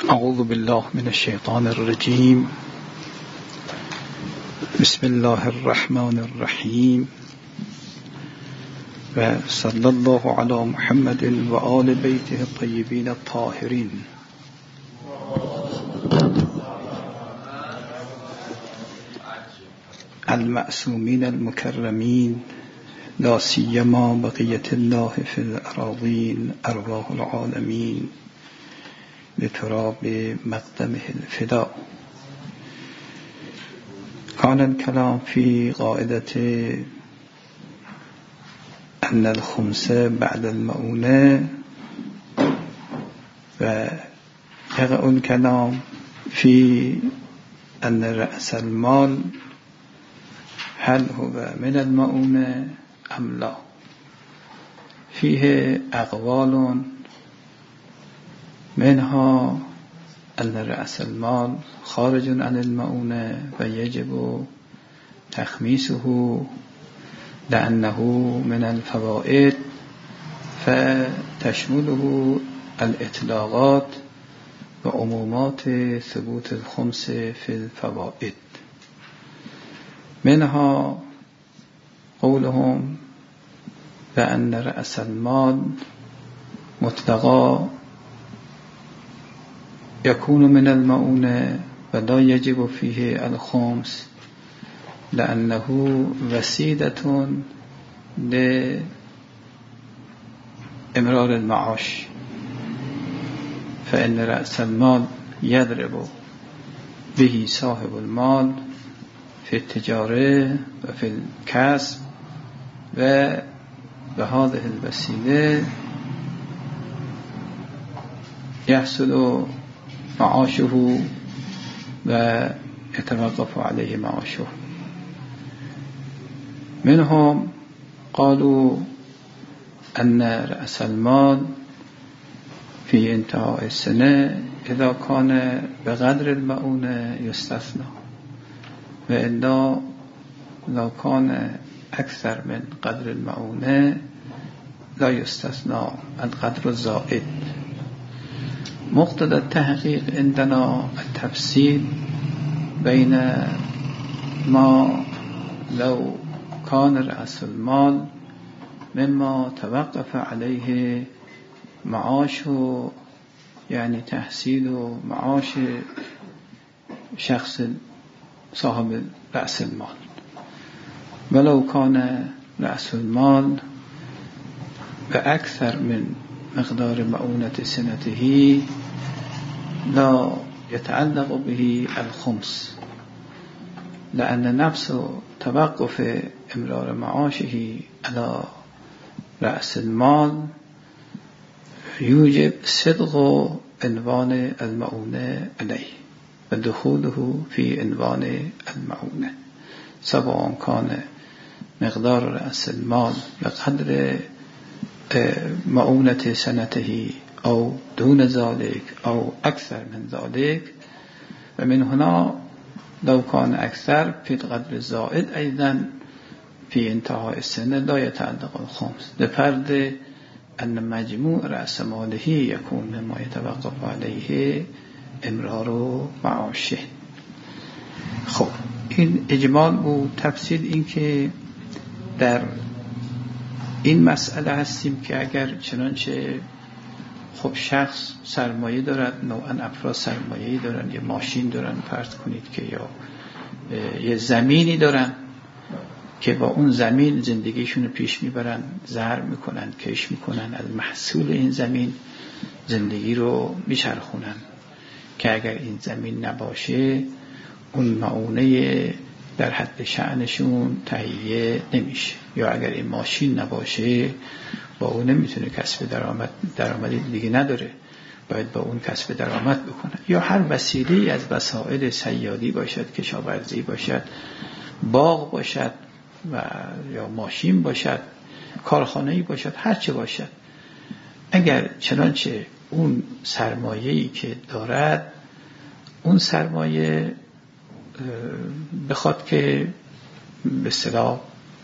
اعوذ بالله من الشیطان الرجیم. بسم الله الرحمن الرحیم و صلی الله علی محمد و آل بیته الطیبین الطاهرین. المعصومین المکرمین، لا سیما بقیة الله فی الأراضین، ارواح العالمین بتراب مقدمه الفداء. كان الكلام في قاعدة أن الخمس بعد المؤونة، ويقع الكلام في أن رأس المال هل هو من المؤونة أم لا. فيه أقوال، منها أن رأس المال خارج عن المؤونة ويجب تخميسه لأنه من الفوائد، فتشمله الإطلاقات وعمومات ثبوت الخمس في الفوائد. منها قولهم بأن رأس المال مطلقا يكون من المؤونة ولا يجب فيه الخمس لأنه وسيلة لإمرار المعاش، فإن رأس المال يضرب به صاحب المال في التجارة وفي الكسب، وبهذه الوسيلة يحصل معاشه ويتوقف عليه معاشه. منهم قالوا أن رأس المال في انتهاء السنة إذا كان بقدر المؤونة يستثنى، وإلا لو كان أكثر من قدر المؤونة لا يستثنى القدر الزائد. مقتضى التحقيق عندنا التفصيل بين ما لو كان رأس المال مما توقف عليه معاش، يعني تحصيل معاش شخص صاحب رأس المال، ولو كان رأس المال بأكثر من مقدار مؤونة سنته لا يتعلق به الخمس، لأن نفس توقف إمرار معاشه على رأس المال يوجب صدق عنوان المؤونة عليه ودخوله في عنوان المؤونة، سواء كان مقدار رأس المال بقدر مؤونة سنته أو دون ذلك أو أكثر من ذلك. ومن هنا لو كان أكثر في القدر الزائد أيضا في انتهاء السنة لا يتعلق الخمس، لفرض أن مجموع رأس ماله يكون مما يتوقف عليه امرار معاشه. خب این اجمال بود. تفصیل این که در این مسئله هستیم که اگر چنانچه خب شخص سرمایه دارد، نوعا افراد سرمایه‌ای دارن، یه ماشین دارن فرض کنید که، یا یه زمینی دارن که با اون زمین زندگیشون رو پیش میبرن، زرع میکنن، کش میکنن، از محصول این زمین زندگی رو میچرخونن، که اگر این زمین نباشه اون معونه در حد شأنشون تهیه نمیشه، یا اگر این ماشین نباشه با اون نمیتونه کسب درآمدی دیگه نداره، باید با اون کسب درآمد بکنه، یا هر وسیله از وسایل صیادی باشد، کشاورزی باشد، باغ باشد و یا ماشین باشد، کارخانه‌ای باشد، هر چه باشد، اگر چنانچه اون سرمایه‌ای که دارد، اون سرمایه بخواد که به اصطلاح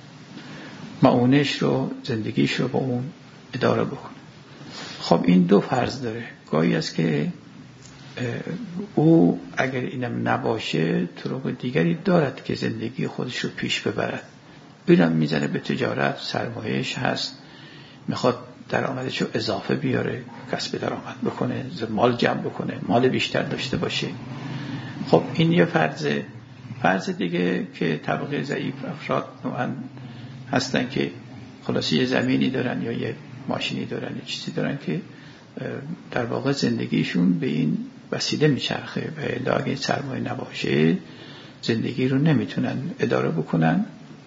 معونش رو، زندگیش رو با اون اداره بکنه. خب این دو فرض داره. گاهی است که او اگر اینم نباشه طرق دیگری دارد که زندگی خودش رو پیش ببرد. اینم میزنه به تجارت، سرمایه‌اش هست، میخواد درآمدش رو اضافه بیاره، کسب درآمد بکنه، مال جمع بکنه، مال بیشتر داشته باشه. خب این یه فرض دیگه که طبقه ضعیف افراد نوعاً هستن که خلاصی یه زمینی دارن یا یه ماشینی دارن یه چیزی دارن که در واقع زندگیشون به این وسیله میچرخه و الا اگه سرمایه نباشه زندگی رو نمیتونن اداره بکنن.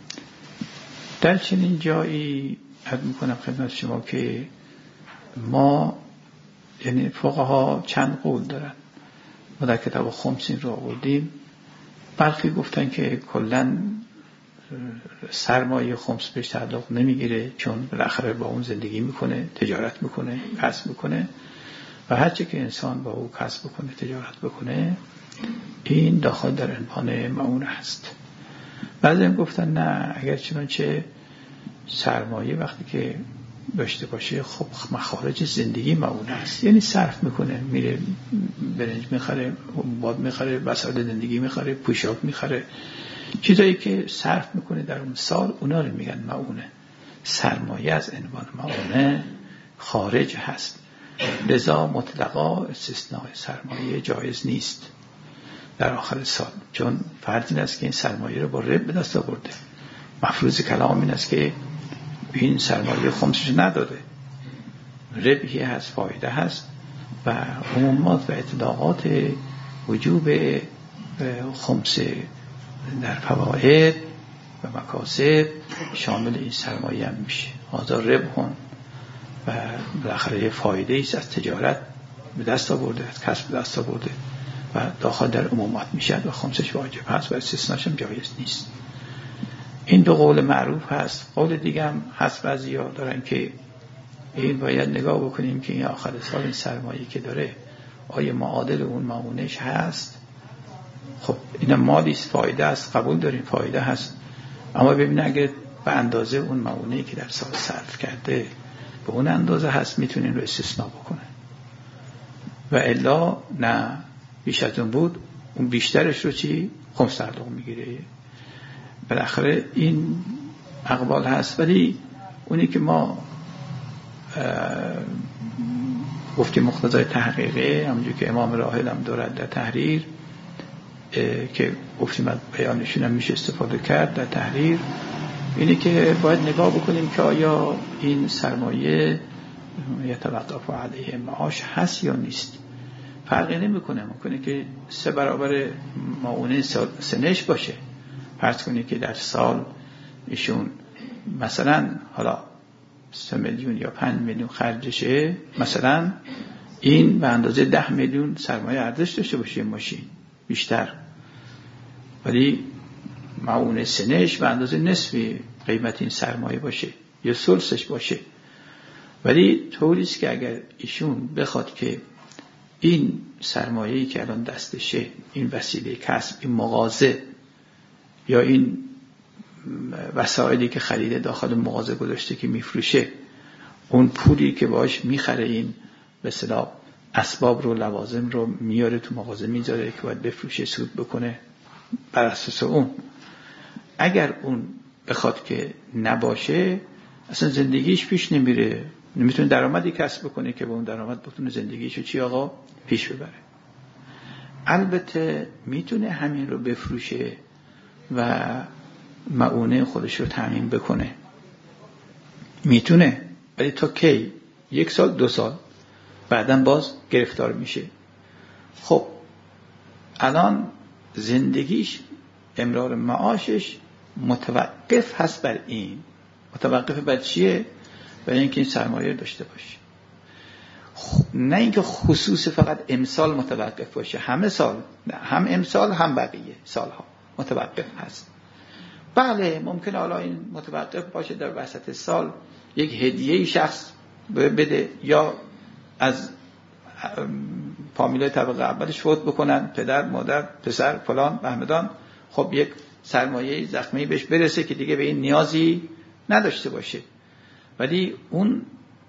در چنین جایی عرض میکنم خدمت شما که ما یعنی فقها چند قول دارن. ما در کتاب خمس این رو آوردیم. برخی گفتن که کلاً سرمایه خمس بهش تعلق نمیگیره چون بالاخره با اون زندگی میکنه، تجارت میکنه، کسب میکنه و هرچی که انسان با او کسب بکنه، تجارت بکنه، این داخل در عنوان معونه هست. بعضی هم گفتن نه، اگر چنانچه سرمایه وقتی که داشته باشه خب مخارج زندگی معونه است، یعنی صرف میکنه، میره برنج میخره، باد میخره، وسایل زندگی میخره، پوشاک میخره، چیزایی که صرف میکنه در اون سال، اونا رو میگن معونه. سرمایه از عنوان معونه خارج هست، لذا مطلقا استثناء سرمایه جایز نیست در آخر سال، چون فرض این است که این سرمایه رو با ربح به دست آورده. مفروض کلام این است که این سرمایه خمسش نداده، ربحی هست، فایده هست و عمومات و اطلاقات وجوب خمس در فواید و مکاسب شامل این سرمایه هم میشه. آزار ربحون و بالاخره فایده ایست از تجارت به دست آورده، از کسب به دست آورده و داخل در عمومات میشه و خمسش واجب هست و استثناش هم جایز نیست. این دو قول معروف هست. قول دیگه هم هست، بعضیا دارن که این باید نگاه بکنیم که این آخر سال این سرمایه که داره آیا معادل اون معونش هست. خب این مالیست، فایده است، قبول داریم فایده هست، اما ببین اگه به اندازه اون معونه‌ای که در سال صرف کرده به اون اندازه هست میتونین رو استثناء بکنه و الا نه بیش از اون بود اون بیشترش رو چی؟ خمس تعلق میگیره. بالاخره این اقوال هست، ولی اونی که ما گفتیم مقتضای تحقیقه، همونجور که امام راحل هم دارد در تحریر که گفتیم از بیانشون هم میشه استفاده کرد در تحریر، اینه که باید نگاه بکنیم که آیا این سرمایه یتوقف علیه معاش هست یا نیست. فرقی نمیکنه، ممکنه که 3 برابر معونه سنش باشه. فرض کنید که در سال ایشون مثلا حالا 3 میلیون یا 5 میلیون خرجشه، مثلا این به اندازه 10 میلیون سرمایه ارزش داشته باشه ماشین بیشتر، ولی معونه سنش به اندازه نصف قیمت این سرمایه باشه یا ثلثش باشه. ولی طوریست که اگر ایشون بخواد که این سرمایه‌ای که الان دستشه، این وسیله کسب، این مغازه یا این وسایلی که خریده داخل مغازه گذاشته که میفروشه، اون پولی که باش میخره این به اصطلاح اسباب رو، لوازم رو میاره تو مغازه میذاره که باید بفروشه، سود بکنه، بر اساس اون اگر اون بخواد که نباشه اصلا زندگیش پیش نمیره، نمیتونه درآمدی کسب بکنه که با اون درآمد بتونه زندگیشو چی آقا پیش ببره. البته میتونه همین رو بفروشه و معونه خودش رو تامین بکنه، میتونه، ولی تا کی؟ 1 سال 2 سال بعداً باز گرفتار میشه. خب الان زندگیش، امرار معاشش متوقف هست بر این. متوقف بر چیه؟ بر اینکه این سرمایه داشته باشه. نه اینکه خصوص فقط امسال متوقف باشه، همه سال، نه، هم امسال هم بقیه سالها متوقف هست. بله ممکنه حالا این متوقف باشه در وسط سال یک هدیه شخص بده یا از فامیلای طبقه اولش فوت بکنن، پدر، مادر، پسر، فلان، محمدان، خب یک سرمایه زخمی بهش برسه که دیگه به این نیازی نداشته باشه. ولی اون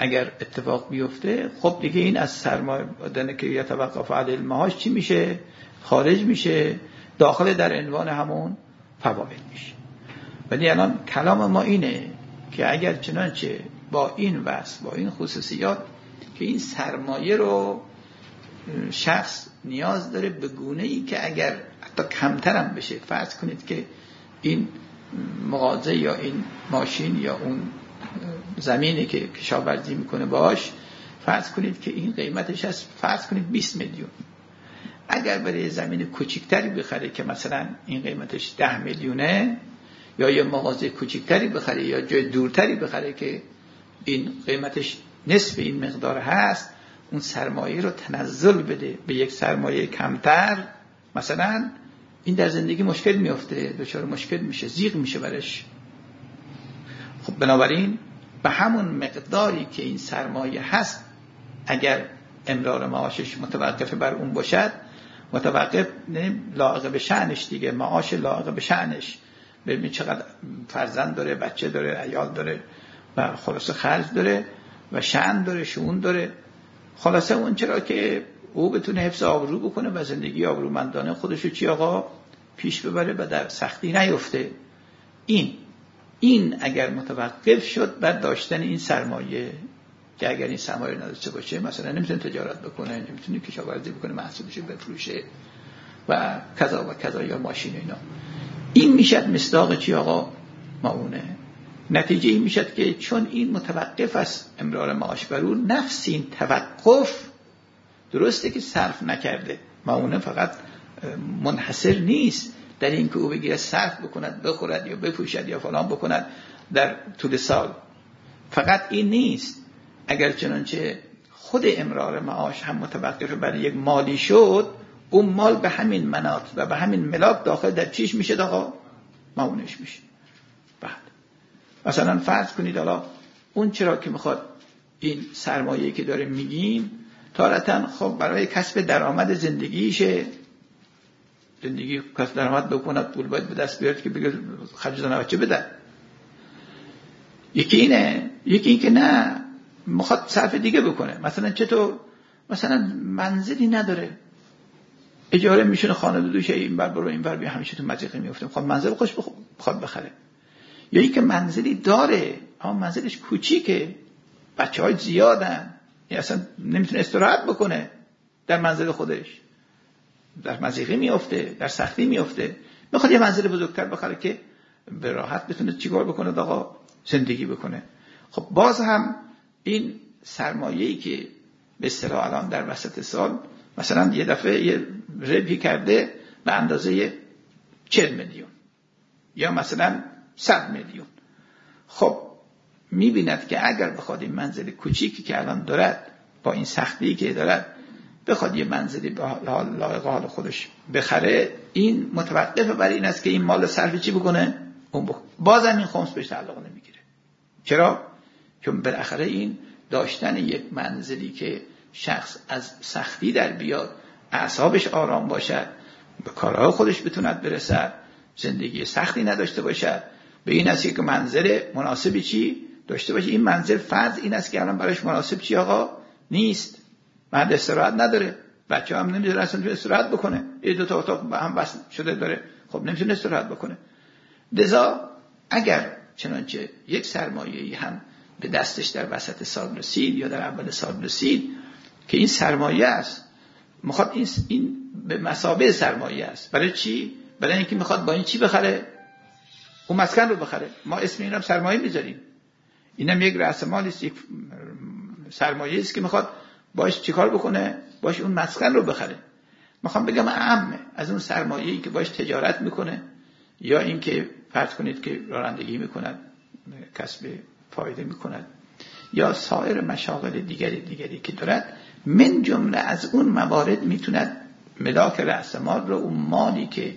اگر اتفاق بیفته خب دیگه این از سرمایه دادن که یتوقف علیه المعاش چی میشه؟ خارج میشه، داخل در عنوان همون فواید میشه. ولی الان کلام ما اینه که اگر چنانچه با این وصف، با این خصوصیات که این سرمایه رو شخص نیاز داره به گونه‌ای که اگر حتی کمترم بشه، فرض کنید که این مغازه یا این ماشین یا اون زمینی که کشاورزی میکنه باش، فرض کنید که این قیمتش از فرض کنید 20 میلیون. اگر برای زمین کوچکتری بخره که مثلا این قیمتش 10 میلیونه، یا یه مغازه کوچکتری بخره یا جای دورتری بخره که این قیمتش نصف این مقدار هست، اون سرمایه رو تنزل بده به یک سرمایه کمتر، مثلا این در زندگی مشکل میفته، دچار مشکل میشه، زیغ میشه برش. خب بنابراین به همون مقداری که این سرمایه هست، اگر امرار معاشش متوقف بر اون باشد، متوقف لایق به شأنش دیگه، معاش لایق به شأنش، ببین چقدر فرزند داره، بچه داره، عیال داره و خلاصه خرج داره و شأن داره، شؤون داره، خلاصه اون چرا که او بتونه حفظ آبرو بکنه و زندگی آبرومندانه خودشو چی آقا پیش ببره و در سختی نیفته. این اگر متوقف شد بعد داشتن این سرمایه، که اگر این سرمایه نداشته باشه مثلا نمیتونه تجارت بکنه، نمیتونه کشاورزی بکنه، محصولش بفروشه و کذا و کذا، یا ماشین اینا، این میشد مصداق چی آقا؟ معونه. نتیجه این میشد که چون این متوقف است امرار معاش بر او، نفس این توقف درسته که صرف نکرده، معونه فقط منحصر نیست در این که او بگیره صرف بکند، بخورد یا بپوشد یا فلان بکند در طول سال. فقط این نیست، اگر چنانچه خود امرار معاش هم متوقف برای یک مالی شد، اون مال به همین مناط و به همین ملاک داخل در چیش میشه آقا؟ معونش میشه. بعد مثلا فرض کنید حالا اون چرا که میخواد این سرمایه‌ای که داره میگیم تارتاً خب برای کسب درآمد زندگیشه، زندگی کسب درآمد بکنه، پول باید به دست بیاره که بگه خرج زن بچه بده. یکی اینه، یکی این که نه میخواد صرف دیگه بکنه. مثلا چطور؟ مثلا منزلی نداره، اجاره میشونه خانه دوشه، این بر برو این بر بیا، همیشه تو مضیقه میفته، میخواد منزل خوش بخواد بخره. یا یکی که منزلی داره اما منزلش کوچیکه، بچه‌های زیادن، اصلا نمیتونه استراحت بکنه در منزل خودش، در مضیقه میفته، در سختی میفته، میخواد یه منزل بزرگتر بخره که به راحت بتونه چیکار بکنه آقا؟ زندگی بکنه. خب باز هم این سرمایه‌ای که به اصطلاح الان در وسط سال مثلا یه دفعه یه ربحی کرده به اندازه 40 میلیون یا مثلا 100 میلیون، خب میبیند که اگر بخواد این منزل کوچیکی که الان دارد با این سختی که دارد بخواد یه منزلی به لایق حال خودش بخره، این متوقف بر این است که این مال صرف چی بکنه؟ اون بازم این خمس بهش تعلق نمیگیره. چرا؟ چون بالاخره این داشتن یک منزلی که شخص از سختی در بیاد، اعصابش آرام باشد، به کارهای خودش بتوند برسد، زندگی سختی نداشته باشد، به این است که منزل مناسبی چی داشته باشه. این منزل فرض این است که الان برایش مناسب چی آقا؟ نیست. مرد استراحت نداره، بچه هم نمیدونه اصلا استراحت بکنه، یه دو تا اتاق با هم وصل شده داره، خب نمیتونه استراحت بکنه. لذا اگر چنانچه یک سرمایه‌ای هم به دستش در وسط سال رسید یا در اول سال رسید که این سرمایه است، میخواد این به مثابه سرمایه است. برای چی؟ برای اینکه میخواد با این چی بخره؟ اون مسکن رو بخره. ما اسم اینم سرمایه میذاریم، اینم یک رأس مالی است، یک سرمایه است که میخواد باش چیکار بکنه؟ باش اون مسکن رو بخره. میخوام بگم اعم از اون سرمایه‌ای که باش تجارت میکنه یا اینکه فرض کنید که رانندگی میکند، کسب فایده میکند، یا سایر مشاغل دیگری که دارد، من جمله از اون موارد میتوند ملاک رأس مال رو، اون مالی که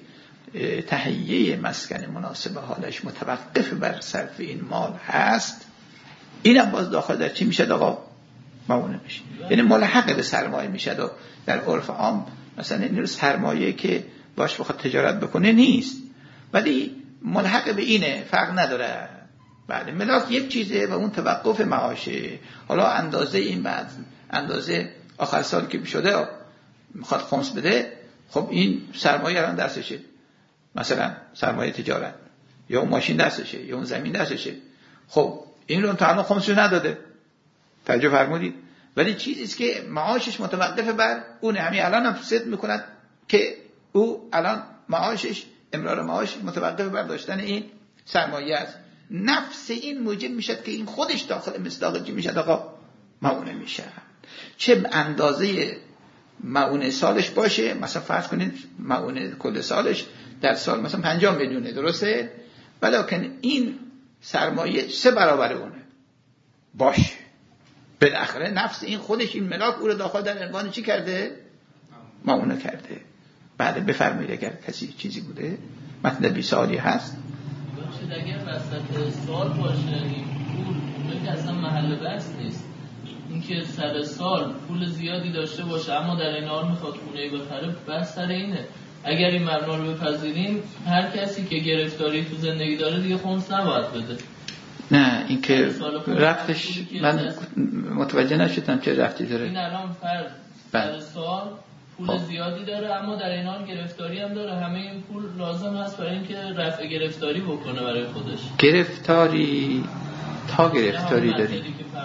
تهیه مسکن مناسب حالش متوقف بر صرف این مال هست، اینم باز داخل در چی میشه آقا؟ معونه میشه، یعنی ملحق به سرمایه میشه. و در عرف عام مثلا این سرمایه که باش بخواد تجارت بکنه نیست، ولی ملحق به اینه، فرق نداره. بله ملاک یک چیزه و اون توقف معاشه. حالا اندازه این بعد اندازه آخر سال که شده میخواد خمس بده، خب این سرمایه الان دستشه، مثلا سرمایه تجارت یا اون ماشین دستشه یا اون زمین دستشه، خب این رو تا الان خمسش نداده، توجه فرمودید؟ ولی چیزی است که معاشش متوقف بر اون، همین الان هم صدق میکند که او الان معاشش امرار معاش متوقف بر داشتن این سرمایه است. نفس این موجب میشد که این خودش داخل مصداق چی میشد آقا؟ معونه میشه. چه اندازه معونه سالش باشه، مثلا فرض کنید معونه کل سالش در سال مثلا 50 میلیونه، درسته؟ ولیکن این سرمایه 3 برابر اونه باشه، بالاخره نفس این خودش این ملاک او رو داخل در عنوان چی کرده؟ معونه کرده. بعد بفرمایید اگر کسی چیزی بوده مطلبی سوالی هست باشه، اگر وسط سال باشه این پول اون که اصلا محل بحث نیست، اینکه سر سال پول زیادی داشته باشه اما در این حال میخواد خونه‌ای بخره، بحث سر اینه. اگر این مبنا رو بپذیریم هر کسی که گرفتاری تو زندگی داره دیگه خمس نباید بده. نه این که رفتش من متوجه نشدم چه رفتی داره. این الان فرض سر سال پول زیادی داره اما در این حال گرفتاری هم داره، همه این پول لازم هست برای اینکه رفع گرفتاری بکنه برای خودش. گرفتاری تا گرفتاری داری.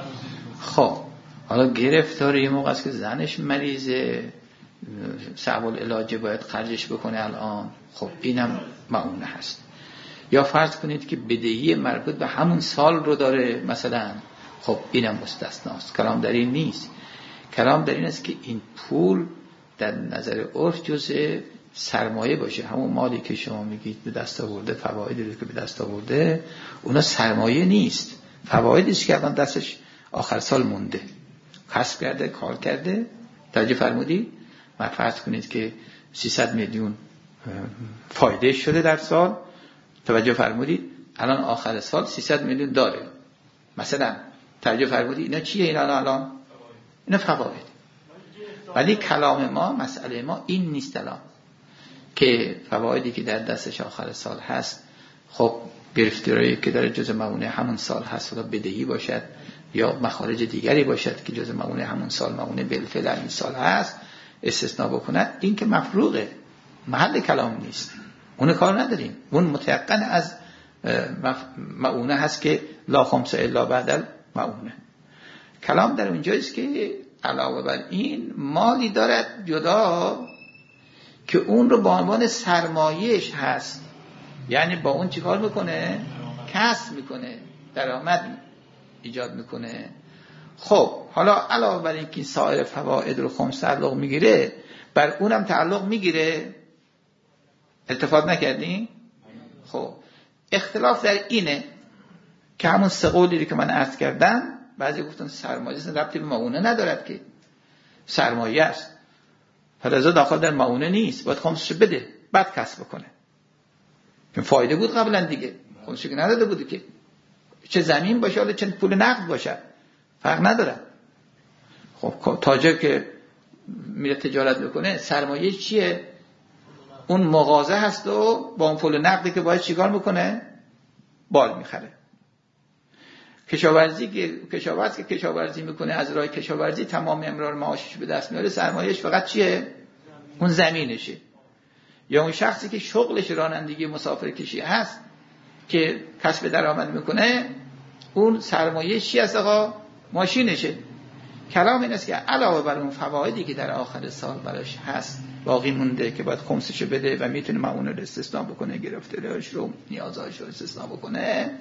خب حالا گرفتاری موقع است که زنش مریضه، صعب العلاجه، باید خرجش بکنه الان، خب اینم معونه هست. یا فرض کنید که بدهی مربوط به همون سال رو داره مثلا، خب اینم مستثناست. کلام در این نیست، کلام در این است که این پول در نظر عرف جزء سرمایه باشه. همون مالی که شما میگید به دست آورده، فوایدی رو که به دست آورده، اونا سرمایه نیست، فوایدی است که الان دستش آخر سال مونده، کسب کرده، کار کرده. توجه فرمودید؟ ما فرض کنید که 300 میلیون فایده شده در سال، توجه فرمودید؟ الان آخر سال 300 میلیون داره مثلا، توجه فرمودید؟ اینا چیه اینا الان؟ اینا فواید. ولی کلام ما، مسئله ما این نیست الان که فوایدی که در دستش آخر سال هست، خب گرفتاری که در جزء معونه همون سال هست، حالا بدهی باشد یا مخارج دیگری باشد که جزء معونه همون سال، معونه بالفعل این سال هست، استثناء بکنه، این که مفروغه، محل کلام نیست، اون کار نداریم. اون متيقن از معونه هست که لا خمس الا بعد المعونه. کلام در اونجاییست که علاوه بر این مالی دارد جدا که اون رو به عنوان سرمایه‌اش هست، یعنی با اون چیکار میکنه؟ کسب میکنه، درآمد ایجاد میکنه. خب حالا علاوه بر این که سایر فواید رو خمس تعلق میگیره، بر اونم تعلق میگیره. اتفاق نکردین؟ خب اختلاف در اینه که همون سه قولی که من عرض کردم، بعضی گفتن سرمایه است، ربطی به معونه ندارد که سرمایه است، فلذا داخل در معونه نیست، باید خمسش بده بعد کسب بکنه، چون فایده بود قبلا دیگه، خمسش که نداده بود که، چه زمین باشه حالا چه پول نقد باشه فرق نداره. خب تاجر که میره تجارت بکنه سرمایه چیه؟ اون مغازه هست و با اون پول نقدی که باید چیکار میکنه؟ بال میخره. کشاورزی که کشاورزی میکنه، از راه کشاورزی تمام امرار معاشش به دست میاره، سرمایهش فقط چیه؟ اون زمینشه. یا اون شخصی که شغلش رانندگی مسافرکشی هست که کسب درآمد میکنه، اون سرمایهش چی است آقا؟ ماشینشه. کلام این است که علاوه بر اون فوایدی که در آخر سال براش هست باقی مونده که باید خمسش بده و میتونه معونه رو استثناء بکنه، گرفتاریاش رو، نیازاش رو استثناء بکنه،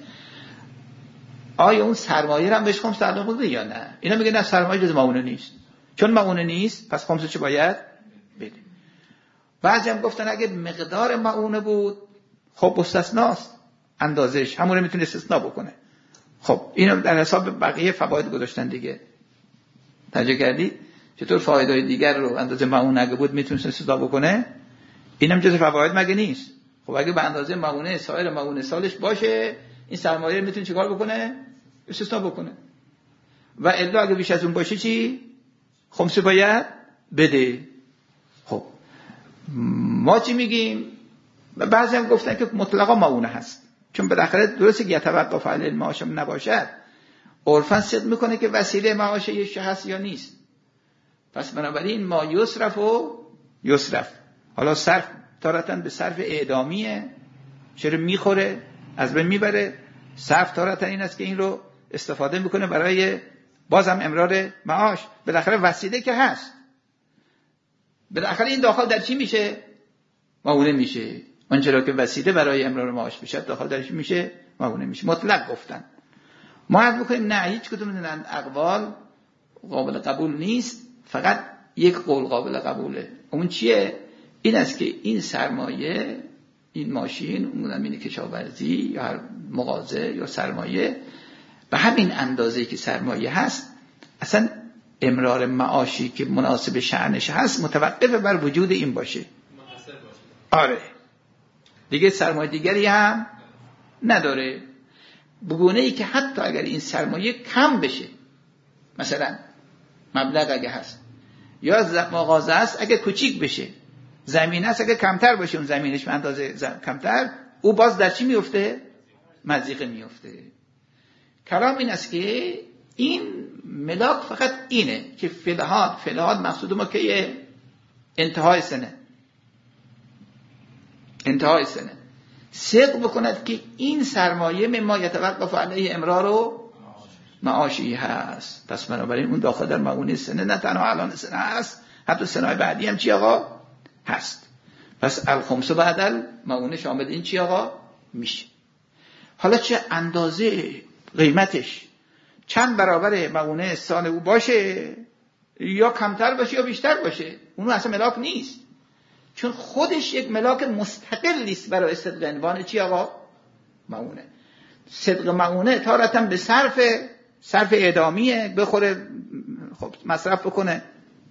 آیا اون سرمایه هم بهش خمس تعلق بوده یا نه؟ اینا میگه نه، سرمایه جز معونه نیست، چون معونه نیست پس خمسش باید بده. بعضی هم گفتن اگه مقدار معونه بود خب استثناست، اندازش همون رو میتونه استثناء بکنه. خب اینو در حساب بقیه فواید گذاشتن دیگه. توجه کردید چطور فوایدهای دیگر رو اندازه معونه اگه بود میتونه استثناء بکنه؟ اینم جز فواید مگه نیست؟ خب اگه به اندازه معونه سایر معونه سالش باشه، این سرمایه میتونه چیکار بکنه؟ استثناء بکنه. و الا اگه بیش از اون باشه چی؟ خمس باید بده. خب ما چی میگیم؟ بعضی هم گفتن که مطلقا معونه هست، چون بالاخره درسته که یتوقف علی المعاش نباشد، عرفاً صدق میکنه که وسیله معاش یه هست یا نیست. پس بنابراین ما یصرف و یصرف. حالا صرف تارتاً به صرف اعدامیه، چرا میخوره از بین میبره. صرف تارتاً این است که این رو استفاده میکنه برای بازم امرار معاش. بالاخره وسیله که هست، بالاخره این داخل در چی میشه؟ معونه میشه. آنچه که وسیله برای امرار معاش بشه داخل درش میشه معونه میشه. مطلق گفتن. ما عرض میکنیم نه، هیچ کدوم از اقوال قابل قبول نیست، فقط یک قول قابل قبوله. اون چیه؟ این است که این سرمایه، این ماشین، اون زمین کشاورزی یا هر مغازه یا سرمایه به همین اندازه‌ای که سرمایه هست، اصلا امرار معاشی که مناسب شأنش هست متوقف بر وجود این باشه. آره دیگه سرمایه دیگری هم نداره، بگونه ای که حتی اگر این سرمایه کم بشه، مثلا مبلغ اگه هست یا مغازه است اگه کوچیک بشه، زمین است اگه کمتر باشه، اون زمینش به اندازه کمتر، او باز در چی میفته؟ مضیقه میفته. کلام این است که این ملاک فقط اینه که فلهاد مقصود ما که انتهای سنه صدق بکند که این سرمایه مما یتوقف علیه امرار و معاشی هست. پس بنابراین اون داخل در معونه سنه، نه تنها الان سنه هست، حتی سنهای بعدی هم چی آقا هست. پس الخمس بعد معونه شامل این چی آقا میشه. حالا چه اندازه قیمتش چند برابر معونه سال او باشه، یا کمتر باشه یا بیشتر باشه، اون اصلا ملاک نیست، چون خودش یک ملاک مستقل نیست برای صدق عنوان چی آقا معونه. صدق معونه تارتاً به صرف اعدامیه، بخوره خب مصرف بکنه،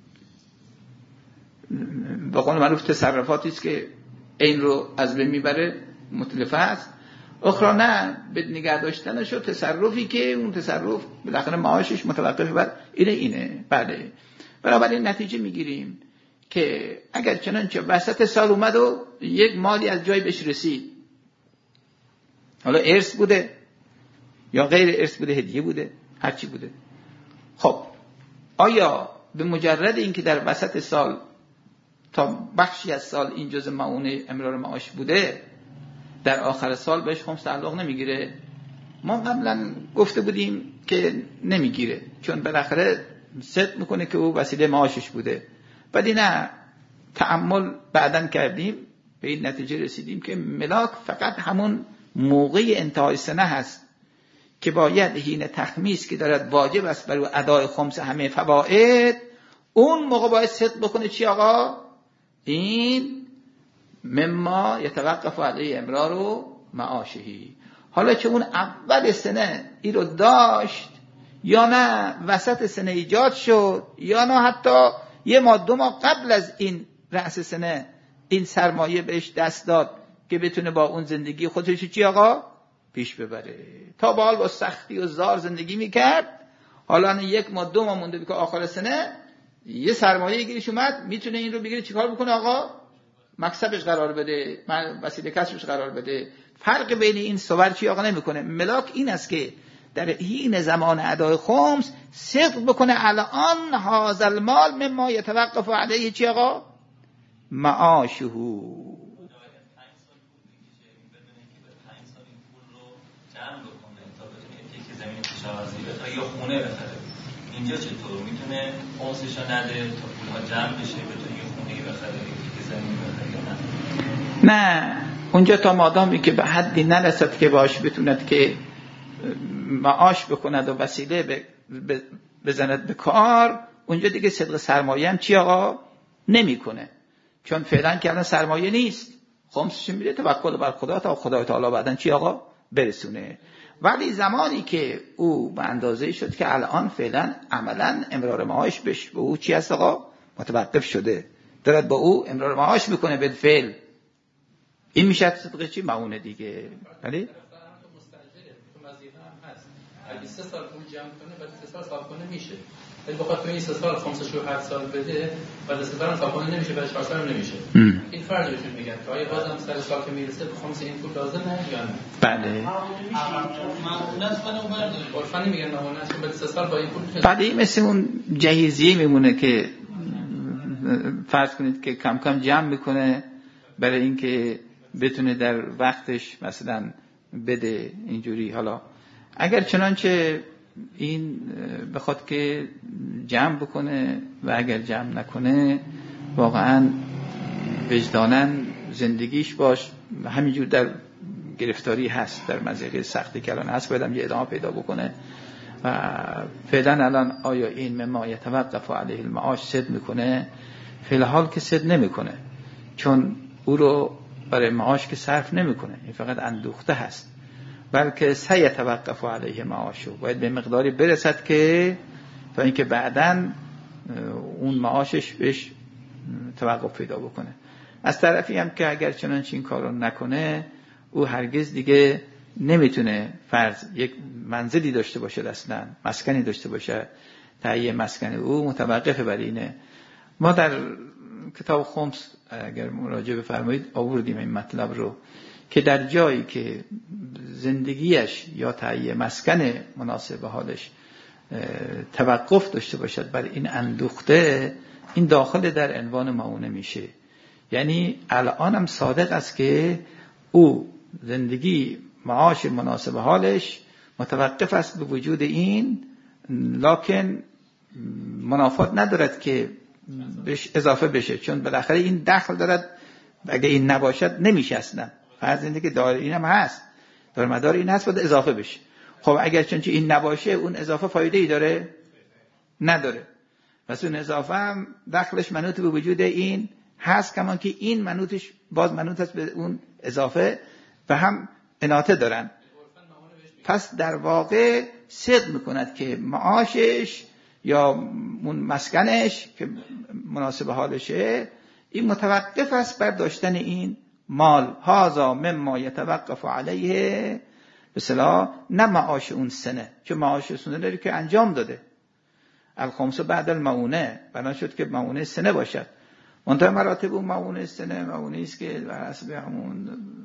به قول معروف تصرفاتی است که این رو از بین میبره، متلفه است. اخرى نه، به نگه داشتنش و تصرفی که اون تصرف بالاخره معاشش متوقف بر اینه. بله، بنابراین نتیجه میگیریم که اگر چنانچه وسط سال اومد و یک مالی از جای بهش رسید، حالا ارث بوده یا غیر ارث بوده، هدیه بوده، هر چی بوده، خب آیا به مجرد اینکه در وسط سال تا بخشی از سال این جزء معونه امرار معاش بوده، در آخر سال بهش خمس تعلق نمیگیره؟ ما قبلا گفته بودیم که نمیگیره، چون بالاخره صدق میکنه که او وسیله معاشش بوده. ولی نه، تأمل بعداً کردیم به این نتیجه رسیدیم که ملاک فقط همون موقع انتهای سنه هست که باید حین تخمیس که دارد واجب است برای ادای خمس همه فواید، اون موقع باید صدق بکنه چی آقا؟ این مما یتوقف علیه امرار و معاشهی. حالا که اون اول سنه این رو داشت یا نه وسط سنه ایجاد شد، یا نه حتی یه ماه دو ماه قبل از این رأس سنه این سرمایه بهش دست داد که بتونه با اون زندگی خودش چی آقا پیش ببره. تا به حال با سختی و زار زندگی میکرد، حالا یک ماه دو ماه مونده که آخر سنه یه سرمایه گیرش اومد، میتونه این رو بگیره چیکار بکنه آقا؟ مکسبش قرار بده، وسیله کسبش قرار بده. فرق بین این صور چی آقا نمیکنه. ملاک این است که در حین زمان ادای خمس صدق بکنه الان هذا المال مما یتوقف علیه چی آقا؟ معاشه. یا خونه بخره. اینجا چطور میتونه خمسشو نده تا پولها جمع بشه بتونه یه خونه بخره یا زمین بخره؟ نه، اونجا تا مادامی که به حدی نرسد که باش بتوند که معاش بکند و وسیله بزند به کار، اونجا دیگه صدق سرمایه هم چی آقا نمیکنه، چون فعلا که الان سرمایه نیست، خمسش میده توکل بر خدا تا خدای تعالی بعدن چی آقا برسونه. ولی زمانی که او به اندازه شد که الان فعلا عملا امرار معاش بشه، به او چی هست آقا متوقف شده، دارد با او امرار معاش میکنه بالفعل، این میشه صدقه چی معونه دیگه. ولی اگه 3 سال پول جمع کنه بعد 3 سال صاف کنه میشه، ولی بخاطر این 3 سال خمسش رو هر سال بده بعد 3 سال صاف کنه نمیشه، بعد 4 سال نمیشه. این فرض بهشون میگن که آیا بازم سر سال که میرسه به خمس این پول لازمه یا نه؟ بله معمولت کنه و برداره. عرفا نمیگن معمولت که بعد 3 سال با این پول بله مثل اون جهیزیه میمونه که فرض کنید که کم کم جمع میکنه برای اینکه بتونه در وقتش مثلا بده اینجوری. حالا اگر چنانچه این بخواد که جمع بکنه و اگر جمع نکنه واقعا وجداناً زندگیش باش همینجور در گرفتاری هست، در مزیقه سختی که الان هست، باید هم یه ادامه پیدا بکنه. و فعلا الان آیا این مما یتوقف علیه المعاش صد میکنه؟ فی الحال که صد نمیکنه، چون او رو برای معاش که صرف نمیکنه، این فقط اندوخته هست، بلکه سیتوقف علیه معاشو، باید به مقداری برسد که تا اینکه بعداً اون معاشش بهش توقف پیدا بکنه. از طرفی هم که اگر چنانچه این کارو نکنه او هرگز دیگه نمیتونه فرض یک منزلی داشته باشه، اصلا مسکنی داشته باشه، تهیه مسکن او متوقف بر اینه. ما در کتاب خمس اگر مراجعه بفرمایید آوردیم این مطلب رو که در جایی که زندگیش یا تهیه مسکن مناسب حالش توقف داشته باشد بر این اندوخته، این داخل در عنوان معونه میشه. یعنی الان هم صادق است که او زندگی معاش مناسب حالش متوقف است به وجود این، لکن منافات ندارد که بهش اضافه بشه، چون بالاخره این دخل دارد، اگه این نباشد نمیشه اصلا. فرض اینه که دار این هم هست، دار مدار این هست، باید اضافه بشه. خب اگر چونچه این نباشه اون اضافه فایده ای داره؟ نداره. پس اون اضافه هم دخلش منوط به وجود این هست، کمان که این منوطش باز منوط است به اون اضافه و هم اناطه دارن. پس در واقع صدق میکند که معاشش یا اون مسکنش که مناسب حالشه این متوقف است بر داشتن این مال. هذا مما یتوقف علیه به اصطلاح نه معاش اون سنه، چون معاش سنه داری که انجام داده. الخمس بعد المعونه بنا شد که معونه سنه باشد. منتها مراتب اون معونه سنه معونه است که بر حسب همون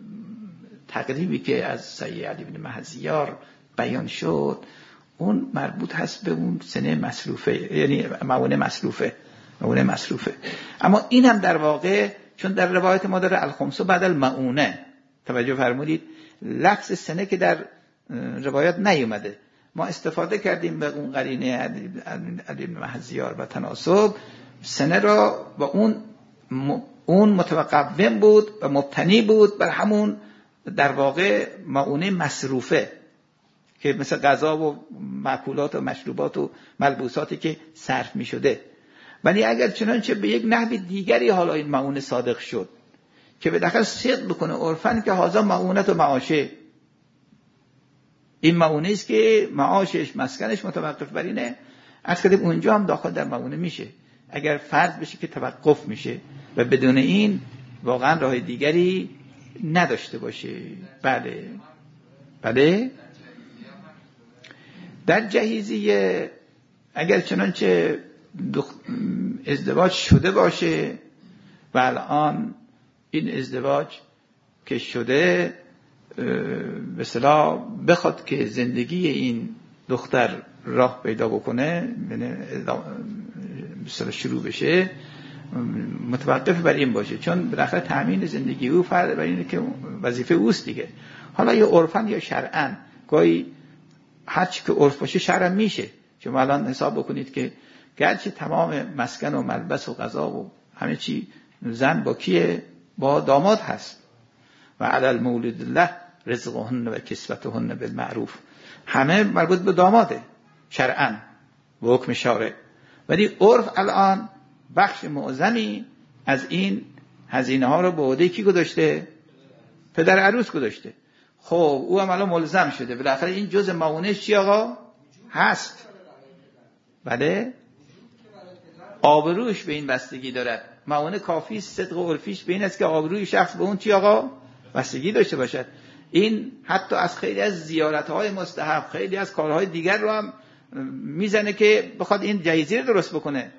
تقریبی که از سید علی بن مهزیار بیان شد اون مربوط هست به اون سنه مصروفه، یعنی معونه مصروفه. اما این هم در واقع چون در روایت ما داره الخمس بعد المعونه، توجه فرمودید لفظ سنه که در روایت نیومده، ما استفاده کردیم به اون قرینه علی بن مهزیار و تناسب سنه را با اون متوقف بود و مبتنی بود بر همون در واقع معونه مصروفه که مثل غذا و مأکولات و مشروبات و ملبوساتی که صرف می شده. ولی اگر چنانچه به یک نحو دیگری حالا این معونه صادق شد که به داخل صدق بکنه عرفاً که هازا معونت و معاشه، این معونه است که معاشش مسکنش متوقف بر اینه، از کدیم اونجا هم داخل در معونه میشه اگر فرض بشه که توقف میشه و بدون این واقعا راه دیگری نداشته باشه. بله در جهیزیه اگر چنانچه ازدواج شده باشه و الان این ازدواج که شده به اصطلاح بخواد که زندگی این دختر راه پیدا بکنه، به اصطلاح شروع بشه، متوقف بر این باشه، چون بالاخره تامین زندگی او فرض بر اینه که وظیفه اوست دیگه. حالا یا عرفاً یا شرعاً، گاهی هر چی که عرف باشه شرعاً میشه. چون الان حساب بکنید که گرچه تمام مسکن و ملبس و غذا و همه چی زن با کیه؟ با داماد هست. و علی المولود الله رزقهن و کسوتهن بالمعروف، همه مربوط به داماده شرعاً و حکم شارع. ولی عرف الان بخش معظمی از این هزینه ها رو به عهده کی گذاشته؟ پدر عروس گذاشته. خب او هم الان ملزم شده، بالاخره این جزء معونش چی آقا؟ هست. بله؟ آبروش به این بستگی دارد. معونه کافی صدق و عرفیش به این است که آبروی شخص به اون چی آقا؟ بستگی داشته باشد. این حتی از خیلی از زیارت‌های مستحب، خیلی از کارهای دیگر رو هم میزنه که بخواد این جایزه رو درست بکنه.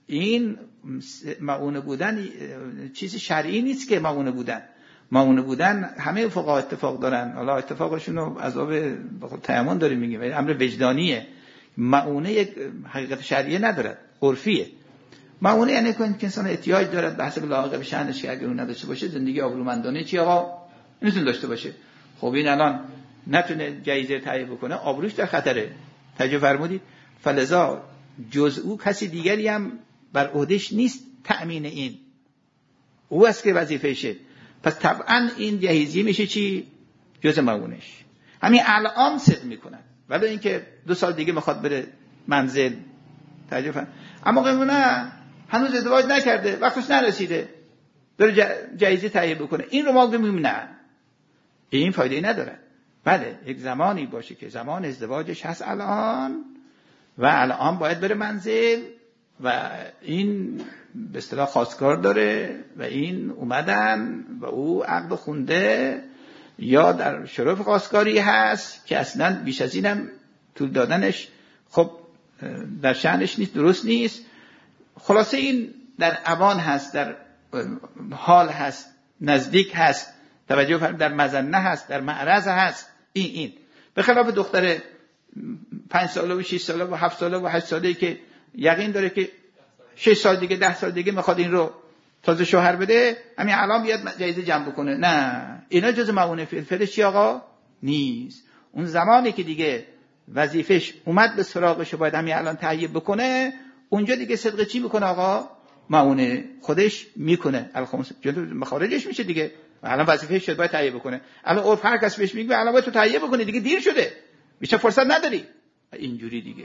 این معونه بودن چیز شرعی نیست که معونه بودن همه فقها اتفاق دارن. حالا اتفاقشون رو عذاب تیمم داریم میگیم، ولی امر وجدانیه. معونه یک حقیقت شرعی ندارد، عرفیه. معونه یعنی که انسان احتیاج دارد به حسب لایق به شأنش، که اگر اون نداشته باشه زندگی آبرومندانه چی آقا نمیتونه داشته باشه. خب این الان نتونه جایزه تهیه بکنه، آبروش در خطره. توجه فرمودید؟ فلذا جز او کسی دیگری هم بر عهدهش نیست تأمین این، او است که وظیفه‌شه. پس طبعا این جهیزیه میشه چی؟ جز معونش. همین الان صدق میکنن، ولی اینکه 2 سال دیگه میخواد بره منزل. توجه فرمودید؟ اما قیمونه هنوز ازدواج نکرده، وقتش نرسیده، بره جایزه تهیه بکنه، این رو ما بگیم نه، این فایده نداره. بله یک زمانی باشه که زمان ازدواجش هست الان، و الان باید بره منزل و این به اصطلاح خواستگار داره و این اومدن و او عقد خونده یا در شرف خواستگاری هست که اصلا بیش از اینم طول دادنش خب در شأنش نیست، درست نیست. خلاصه این در اوان هست، در حال هست، نزدیک هست، توجه فرمودید، در مظنه هست، در معرض هست. این به خلاف دختر 5 ساله و 6 ساله و 7 ساله و 8 ساله‌ای که یقین داره که 6 سال دیگه 10 سال دیگه میخواد این رو تازه شوهر بده، همین الان بیاد جایزه جمع بکنه. نه، اینا جز معونه فلفلش چی آقا نیست. اون زمانی که دیگه وظیفش اومد به سراغش باید همین الان تهیه بکنه، اونجا دیگه صدق چی میکنه آقا؟ معونه خودش میکنه، الخمس مخارجش میشه دیگه. الان وظیفه‌اش شد باید تهیه بکنه. الان عرف هر کس بهش میگه الان باید تو تهیه بکنی، دیگه دیر شده، بیشتر فرصت نداری. اینجوری دیگه.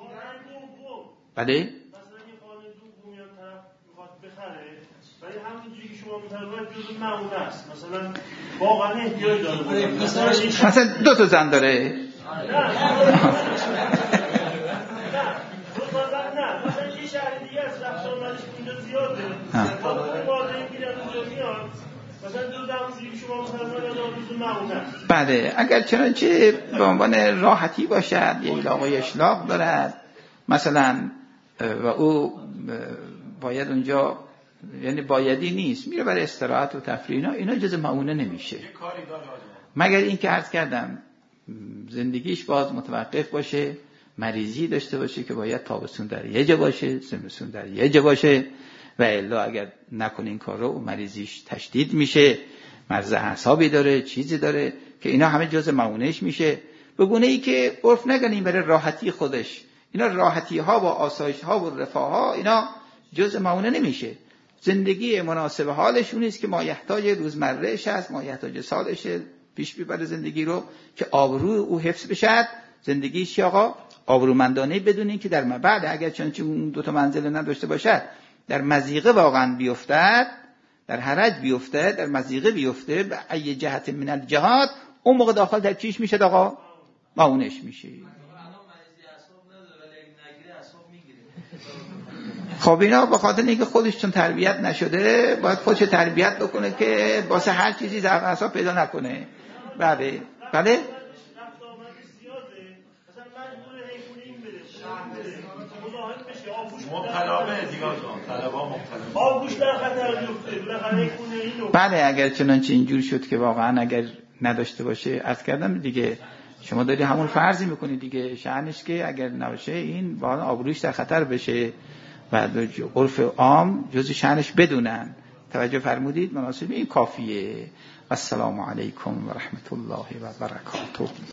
بله؟ مثلا یه خانه دوم میاد طرف میخواد بخره، ولی همونجوری که شما می‌فرمایید جزء معونه است. مثلا واقعا احتیاج داره. مثلا 2 تا زن داره. نه. مثلا یه شهر دیگه از رفت آمدش اونجا زیاده. واقعا واضحه میرن اونجا میاد. مثلا 2 زمانی که شما می‌فرمایید جزء معونه است. بله، اگر چنانچه به عنوان راحتی باشد، یه علاقه اشلاق دارد مثلا و او باید اونجا، یعنی بایدی نیست، میره برای استراحت و تفریح، اینا جز معونه نمیشه، مگر این که عرض کردم زندگیش باز متوقف باشه، مریضی داشته باشه که باید تابستون در یه جا باشه، زمستون در یه جا باشه، و الا اگر نکنه این کار رو و مریضیش تشدید میشه، مرض اعصابی داره، چیزی داره که اینا همه جز معونهش میشه. به گونه ای که عرف نگنیم برای راحتی خودش، اینا راحتی ها و آسایش ها و رفاه ها اینا جز معونه نمیشه. زندگی مناسب حالش اون است که ما یحتاج روزمرهش هست، ما یحتاج سالشه، پیش ببره زندگی رو که آبرو او حفظ بشه، زندگیش آقا آبرومندانه، بدون اینکه در بعد اگر چنانچه اون 2 تا منزل نداشته باشد در مضیقه واقعا بیفتد، در حرج بیفته، در مضیقه بیفته به ای جهت من الجهات، اون موقع داخل در چیش میشه آقا؟ معونش میشه. خب اینا به خاطر اینکه خودش چون تربیت نشده باید خودش تربیت بکنه که واسه هر چیزی ضعف اعصاب پیدا نکنه. بله بله بله، اگر چنانچه اینجور شد که واقعا اگر نداشته باشه، عرض کردم دیگه شما داری همون فرضی میکنی دیگه، شأنش که اگر نباشه این واقعا آبروش در خطر بشه و عرف عام جز شأنش بدونن. توجه فرمودید؟ مناسب این کافیه. السلام علیکم و رحمت الله و برکاته.